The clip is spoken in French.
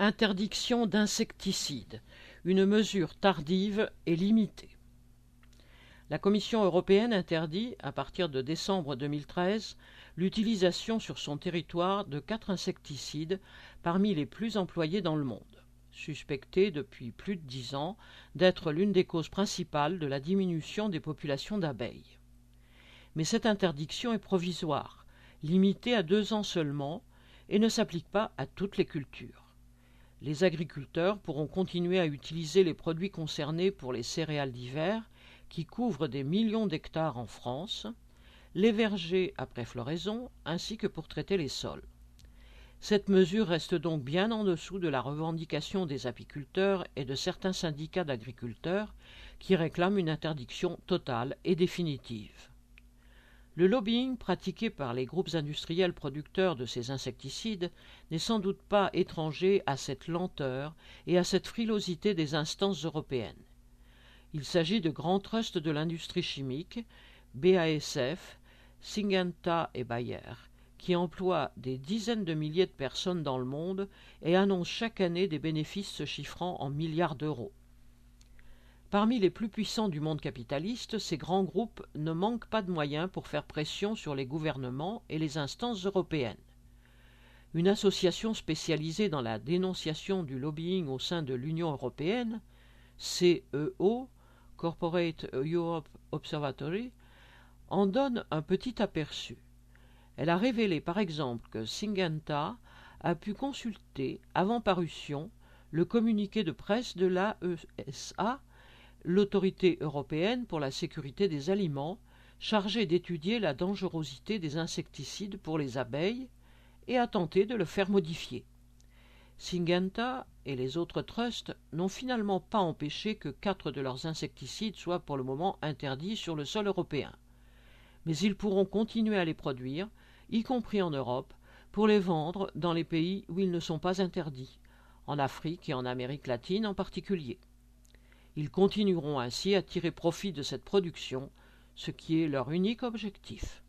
Interdiction d'insecticides, une mesure tardive et limitée. La Commission européenne interdit, à partir de décembre 2013, l'utilisation sur son territoire de 4 insecticides parmi les plus employés dans le monde, suspectés depuis plus de 10 ans d'être l'une des causes principales de la diminution des populations d'abeilles. Mais cette interdiction est provisoire, limitée à 2 ans seulement, et ne s'applique pas à toutes les cultures. Les agriculteurs pourront continuer à utiliser les produits concernés pour les céréales d'hiver, qui couvrent des millions d'hectares en France, les vergers après floraison, ainsi que pour traiter les sols. Cette mesure reste donc bien en dessous de la revendication des apiculteurs et de certains syndicats d'agriculteurs qui réclament une interdiction totale et définitive. Le lobbying pratiqué par les groupes industriels producteurs de ces insecticides n'est sans doute pas étranger à cette lenteur et à cette frilosité des instances européennes. Il s'agit de grands trusts de l'industrie chimique, BASF, Syngenta et Bayer, qui emploient des dizaines de milliers de personnes dans le monde et annoncent chaque année des bénéfices se chiffrant en milliards d'euros. Parmi les plus puissants du monde capitaliste, ces grands groupes ne manquent pas de moyens pour faire pression sur les gouvernements et les instances européennes. Une association spécialisée dans la dénonciation du lobbying au sein de l'Union européenne, CEO, Corporate Europe Observatory, en donne un petit aperçu. Elle a révélé par exemple que Syngenta a pu consulter, avant parution, le communiqué de presse de l'AESA, l'Autorité européenne pour la sécurité des aliments, chargée d'étudier la dangerosité des insecticides pour les abeilles, et a tenté de le faire modifier. Syngenta et les autres trusts n'ont finalement pas empêché que 4 de leurs insecticides soient pour le moment interdits sur le sol européen. Mais ils pourront continuer à les produire, y compris en Europe, pour les vendre dans les pays où ils ne sont pas interdits, en Afrique et en Amérique latine en particulier. Ils continueront ainsi à tirer profit de cette production, ce qui est leur unique objectif.